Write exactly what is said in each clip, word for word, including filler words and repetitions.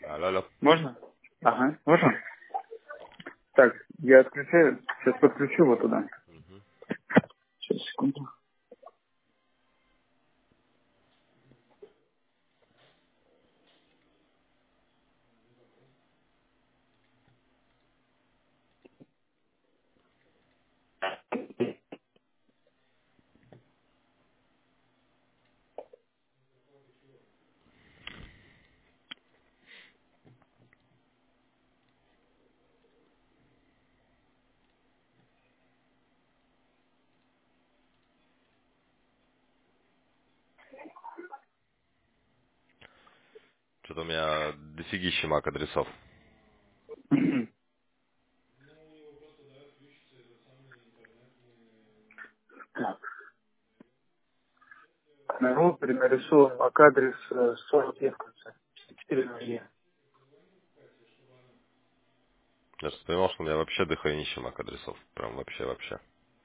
Алло, алло. Можно? Ага, можно? Так, я отключаю, сейчас подключу вот туда. Мгм. Сейчас, секунду. Что-то у меня дофигища мак адресов. Мгм. Так, на роутере нарисован мак-адрес э, сорок е в конце. четыре ноль е. Я же понимал, что у меня вообще дохуища мак адресов. Прям вообще-вообще.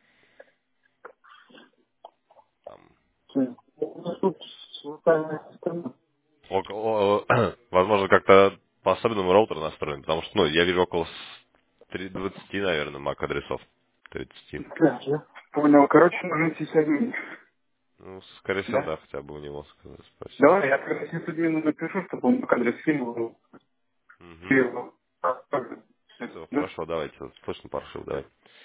Там. М. Ну, тут локальная система. Около, возможно, как-то по особенному роутер настроен, потому что, ну, я вижу около с три- двадцати, наверное, мак адресов. тридцати. Так, я понял. Короче, нужен сисадмин. Ну, скорее всего, Да? да, хотя бы у него сказать, спросить. Давай, я когда сисадмину напишу, чтобы он мак-адрес скинул. Угу. Ты его. А, так, Все, да? хорошо, давайте. Слышно, паршив, давай.